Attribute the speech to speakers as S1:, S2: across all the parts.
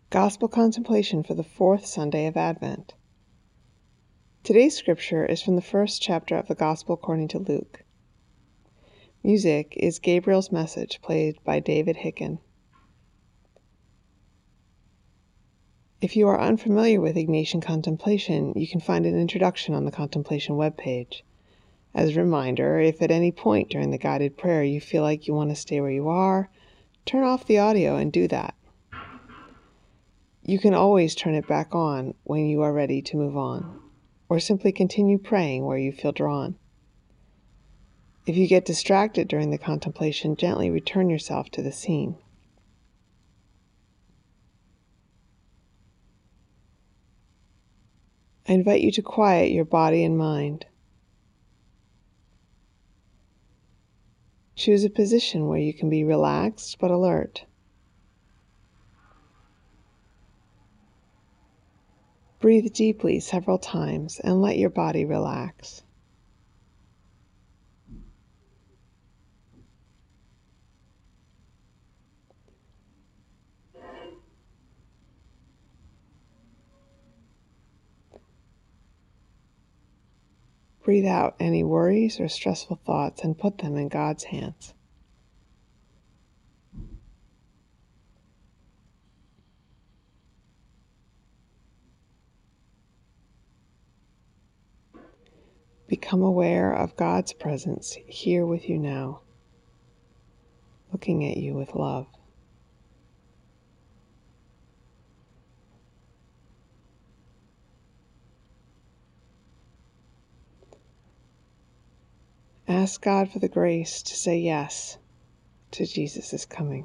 S1: Gospel Contemplation for the fourth Sunday of Advent. Today's scripture is from the first chapter of the Gospel according to Luke. Music is Gabriel's Message, played by David Hicken. If you are unfamiliar with Ignatian contemplation, you can find an introduction on the Contemplation webpage. As a reminder, if at any point during the guided prayer you feel like you want to stay where you are, turn off the audio and do that. You can always turn it back on when you are ready to move on, or simply continue praying where you feel drawn. If you get distracted during the contemplation, gently return yourself to the scene. I invite you to quiet your body and mind. Choose a position where you can be relaxed but alert. Breathe deeply several times and let your body relax. Breathe out any worries or stressful thoughts and put them in God's hands. Become aware of God's presence here with you now, looking at you with love. Ask God for the grace to say yes to Jesus' coming.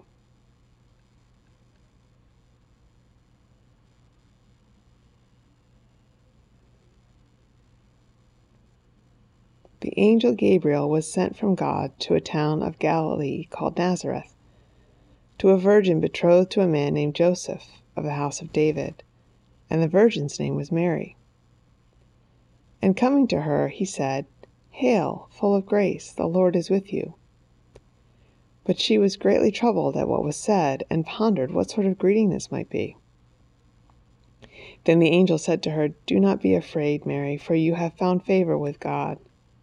S1: The angel Gabriel was sent from God to a town of Galilee called Nazareth, to a virgin betrothed to a man named Joseph of the house of David, and the virgin's name was Mary. And coming to her, he said, "Hail, full of grace, the Lord is with you." But she was greatly troubled at what was said, and pondered what sort of greeting this might be. Then the angel said to her, "Do not be afraid, Mary, for you have found favor with God.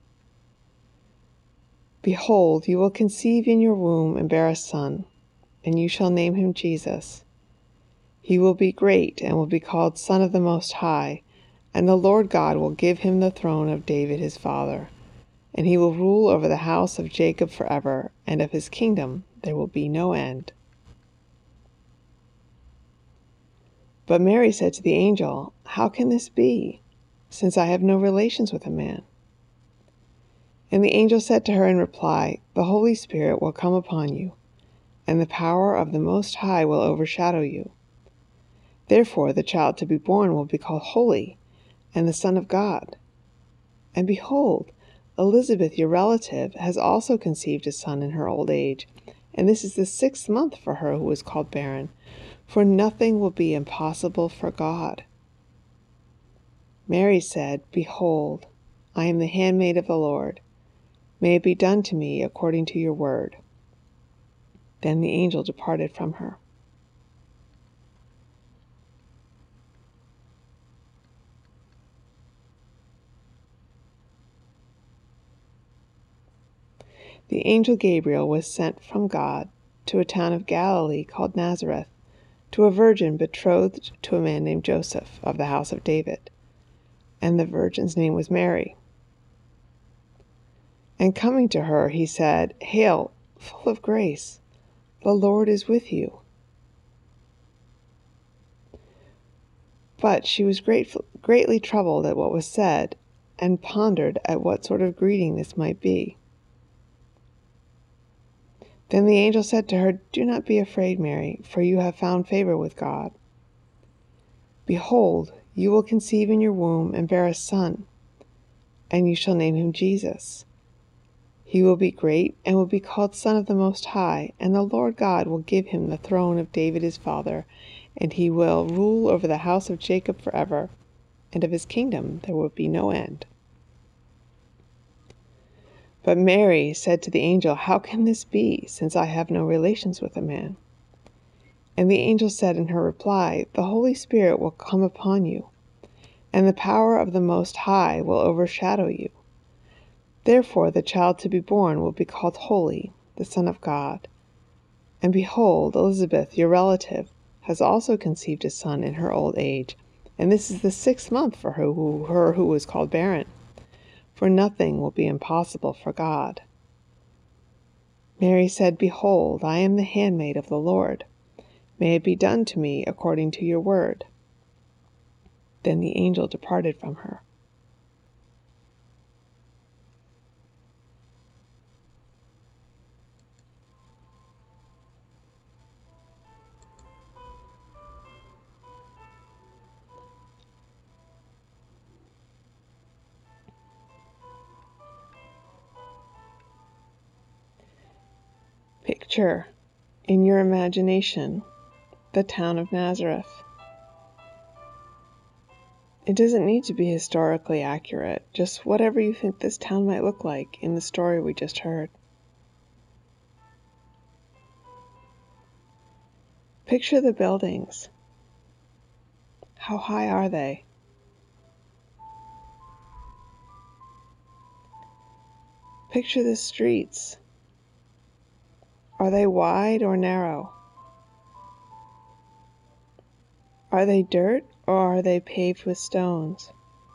S1: Behold, you will conceive in your womb and bear a son, and you shall name him Jesus. He will be great and will be called Son of the Most High, and the Lord God will give him the throne of David his father, and he will rule over the house of Jacob forever, and of his kingdom there will be no end." But Mary said to the angel, "How can this be, since I have no relations with a man?" And the angel said to her in reply, "The Holy Spirit will come upon you, and the power of the Most High will overshadow you. Therefore the child to be born will be called Holy, and the Son of God. And behold, Elizabeth, your relative, has also conceived a son in her old age, and this is the 6th month for her who is called barren, for nothing will be impossible for God." Mary said, "Behold, I am the handmaid of the Lord. May it be done to me according to your word." Then the angel departed from her. The angel Gabriel was sent from God to a town of Galilee called Nazareth, to a virgin betrothed to a man named Joseph of the house of David, and the virgin's name was Mary. And coming to her, he said, "Hail, full of grace, the Lord is with you." But she was greatly troubled at what was said, and pondered at what sort of greeting this might be. Then the angel said to her, "Do not be afraid, Mary, for you have found favor with God. Behold, you will conceive in your womb and bear a son, and you shall name him Jesus. He will be great and will be called Son of the Most High, and the Lord God will give him the throne of David his father, and he will rule over the house of Jacob forever, and of his kingdom there will be no end." But Mary said to the angel, "How can this be, since I have no relations with a man?" And the angel said in her reply, "The Holy Spirit will come upon you, and the power of the Most High will overshadow you. Therefore the child to be born will be called Holy, the Son of God. And behold, Elizabeth, your relative, has also conceived a son in her old age, and this is the 6th month for her who was called barren. For nothing will be impossible for God." Mary said, "Behold, I am the handmaid of the Lord. May it be done to me according to your word." Then the angel departed from her. Picture, in your imagination, the town of Nazareth. It doesn't need to be historically accurate, just whatever you think this town might look like in the story we just heard. Picture the buildings. How high are they? Picture the streets. Are they wide or narrow? Are they dirt or are they paved with stones?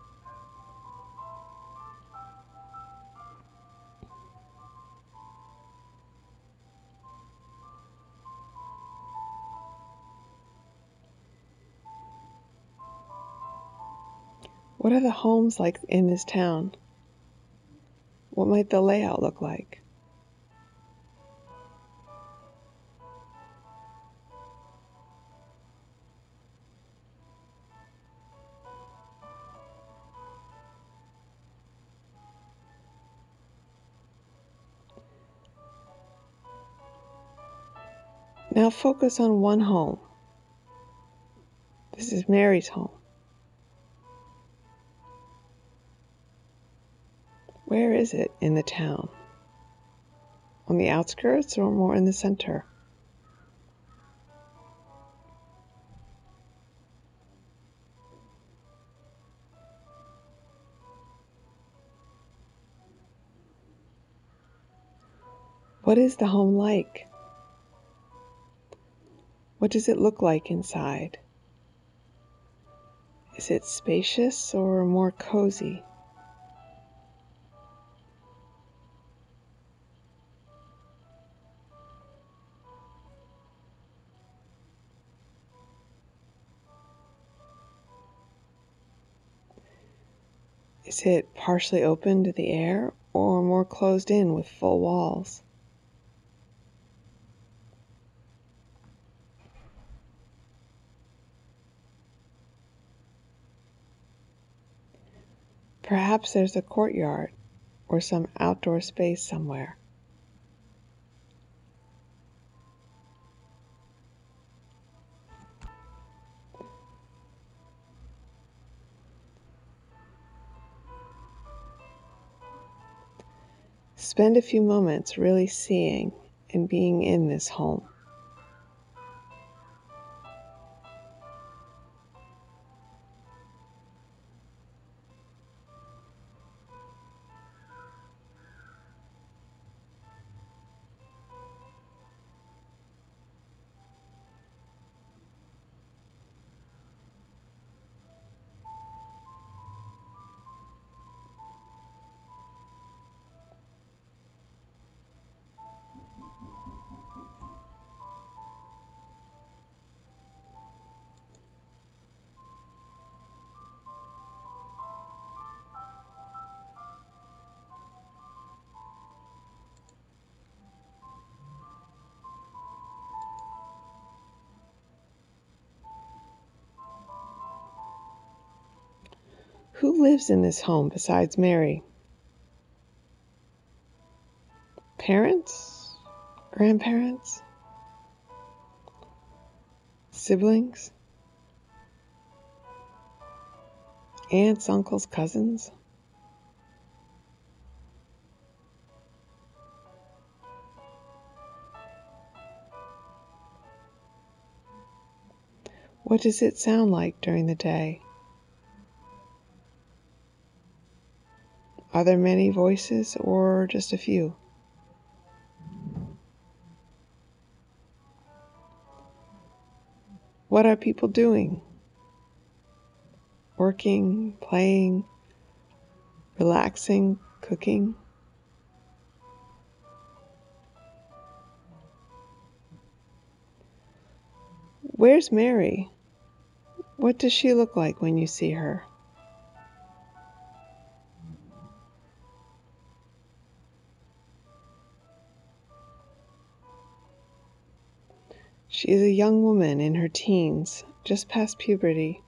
S1: What are the homes like in this town? What might the layout look like? Now focus on one home. This is Mary's home. Where is it in the town? On the outskirts or more in the center? What is the home like? What does it look like inside? Is it spacious or more cozy? Is it partially open to the air or more closed in with full walls? Perhaps there's a courtyard or some outdoor space somewhere. Spend a few moments really seeing and being in this home. Who lives in this home besides Mary? Parents? Grandparents? Siblings? Aunts, uncles, cousins? What does it sound like during the day? Are there many voices or just a few? What are people doing? Working, playing, relaxing, cooking? Where's Mary? What does she look like when you see her? She is a young woman in her teens, just past puberty.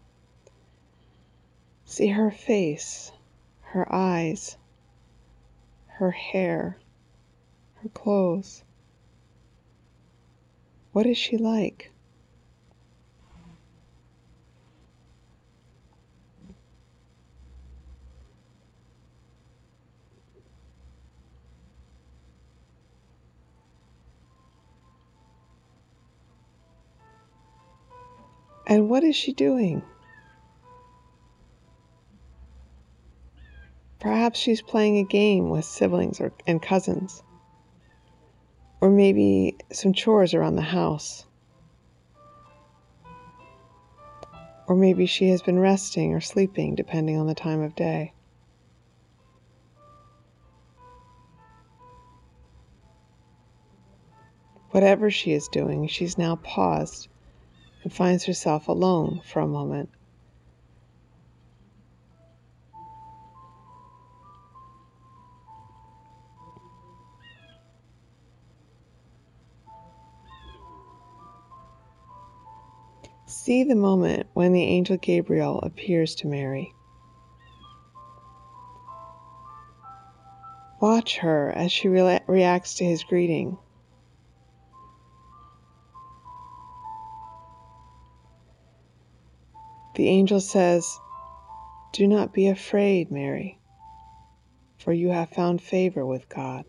S1: See her face, her eyes, her hair, her clothes. What is she like? And what is she doing? Perhaps she's playing a game with siblings and cousins. Or maybe some chores around the house. Or maybe she has been resting or sleeping, depending on the time of day. Whatever she is doing, she's now paused and finds herself alone for a moment. See the moment when the angel Gabriel appears to Mary. Watch her as she reacts to his greeting. The angel says, "Do not be afraid, Mary, for you have found favor with God."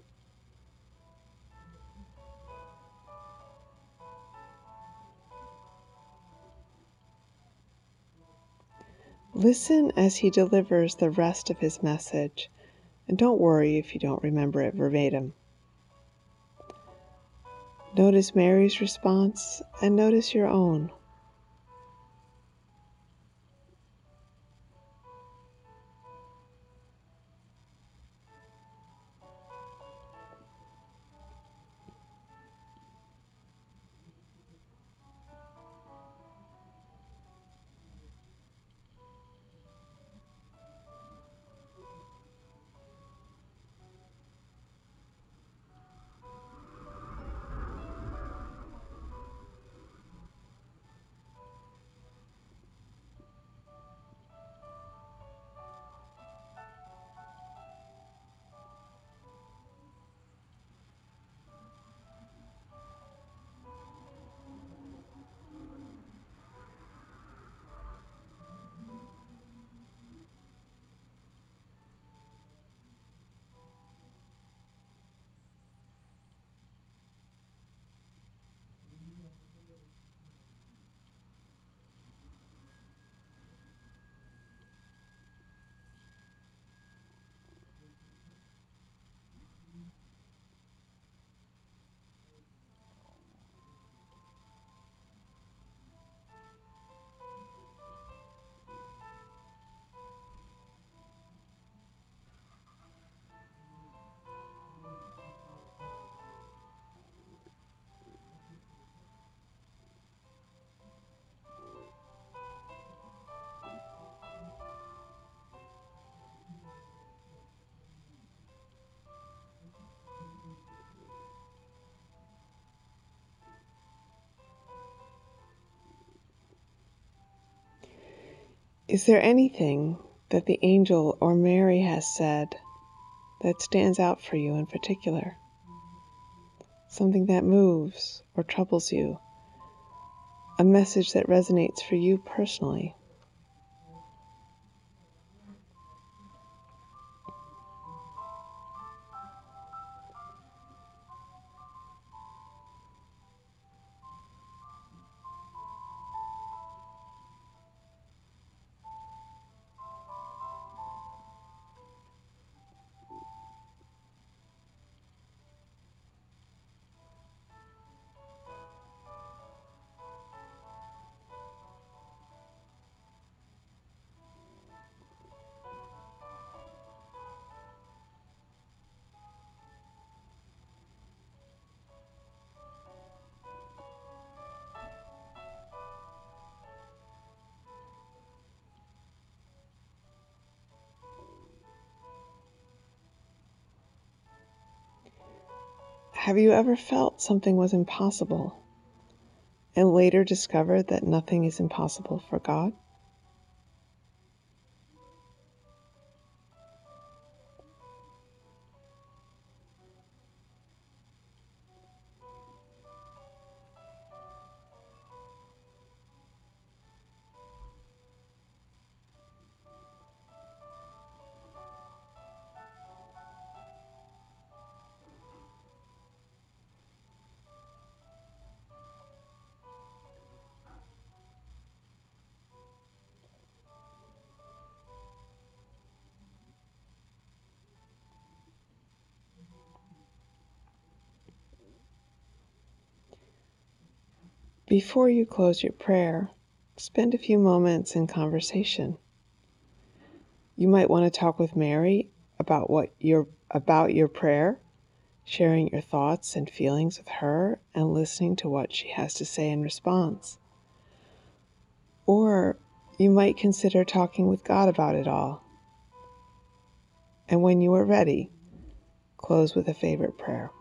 S1: Listen as he delivers the rest of his message, and don't worry if you don't remember it verbatim. Notice Mary's response and notice your own. Is there anything that the angel or Mary has said that stands out for you in particular? Something that moves or troubles you? A message that resonates for you personally? Have you ever felt something was impossible and later discovered that nothing is impossible for God? Before you close your prayer, spend a few moments in conversation. You might want to talk with Mary about your prayer, sharing your thoughts and feelings with her and listening to what she has to say in response. Or you might consider talking with God about it all. And when you are ready, close with a favorite prayer.